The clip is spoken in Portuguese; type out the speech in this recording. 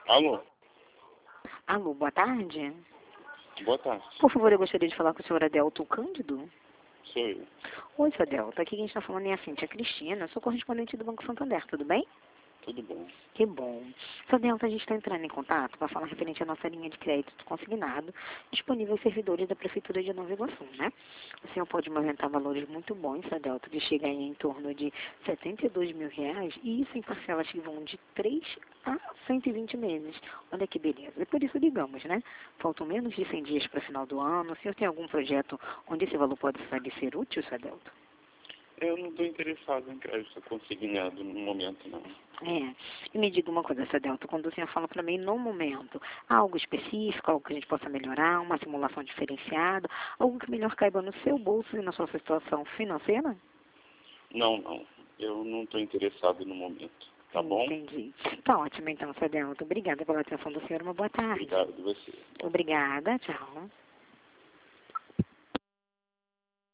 Alô? Alô, boa tarde. Boa tarde. Por favor, eu gostaria de falar com o senhor Adelto Cândido. Sou eu. Oi, seu Adelto. Aqui quem está falando é a Cíntia Cristina. Eu sou correspondente do Banco Santander, tudo bem? Tudo bom. Que bom. Seu Adelto, a gente está entrando em contato para falar referente à nossa linha de crédito consignado, disponível aos servidores da Prefeitura de Nova Iguaçu, né? O senhor pode movimentar valores muito bons, seu Adelto, que chega aí em torno de R$ 72 mil, e isso em parcelas que vão de 3 a 120 meses. Olha que beleza. E por isso ligamos, né? Faltam menos de 100 dias para o final do ano. O senhor tem algum projeto onde esse valor pode ser útil, seu Adelto? Eu não estou interessado em crédito consignado no momento, não. É. E me diga uma coisa, Sadelto, quando o senhor fala para mim no momento, algo específico, algo que a gente possa melhorar, uma simulação diferenciada, algo que melhor caiba no seu bolso e na sua situação financeira? Não. Eu não estou interessado no momento. Tá bom? Entendi. Tá ótimo então, Sadelto. Obrigada pela atenção do senhor. Uma boa tarde. Obrigado a você. Obrigada. Tchau.